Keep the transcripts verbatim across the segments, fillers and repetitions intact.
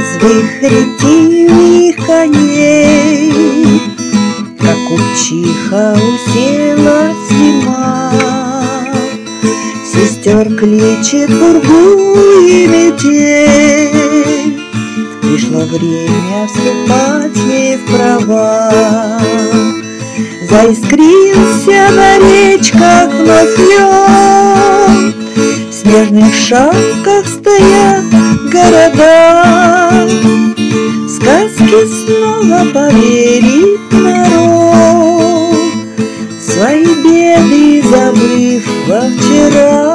резвых ретивых коней, как купчиха уселась зима. Сестер кличет пургу и метель, пришло время вступать ей в права. Заискрился на речках вновь лед, в снежных шапках стоят города. В сказки снова поверит народ, свои беды забыв во вчера.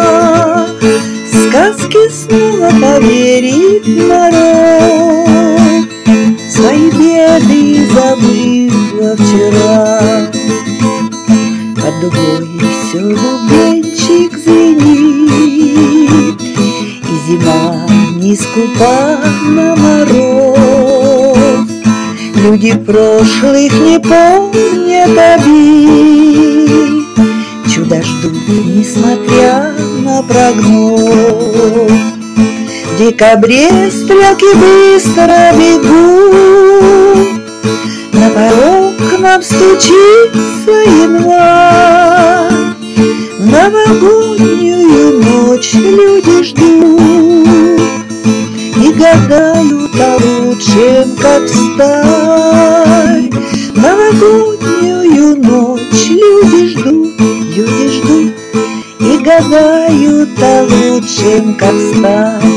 В сказки снова поверит народ, свои беды забыв во вчера. Под дугой все бубенчик звенит, и зима не скупа на мороз. Люди прошлых не помнят обид, чудо ждут, несмотря на прогноз. В декабре стрелки быстро бегут, на порог к нам стучится январь. В новогоднюю ночь люди ждут и гадают о лучшем, как встать. В новогоднюю ночь люди ждут, люди ждут и гадают о лучшем, как встать.